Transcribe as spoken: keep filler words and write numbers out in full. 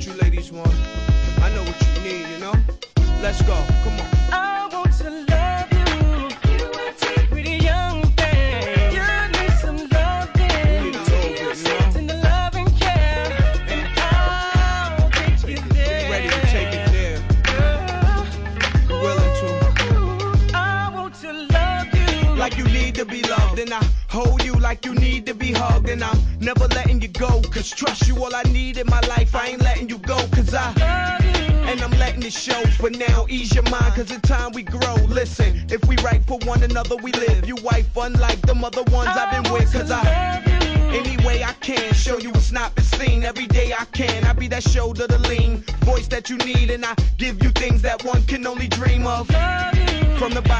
what you ladies want. I know what you need, you know? Let's go, come on. I want to love you. You are a pretty young thing. You need some loving. We need a little bit, you know? In the loving care, and I'll take you there. You ready to take it there? You willing to? I want to love you like you need to be loved, and I hold you like you need to be hugged, and I'm never letting you go, cause trust you all I need in my life. I ain't letting you go, cause I love you. And I'm letting it show. For now, ease your mind, cause it's time we grow. Listen, if we right for one another, we live. You wife unlike them other ones I've been with, cause I any way I can show you what's not been seen. Every day I can, I be that shoulder to lean, voice that you need, and I give you things that one can only dream of. From the bottom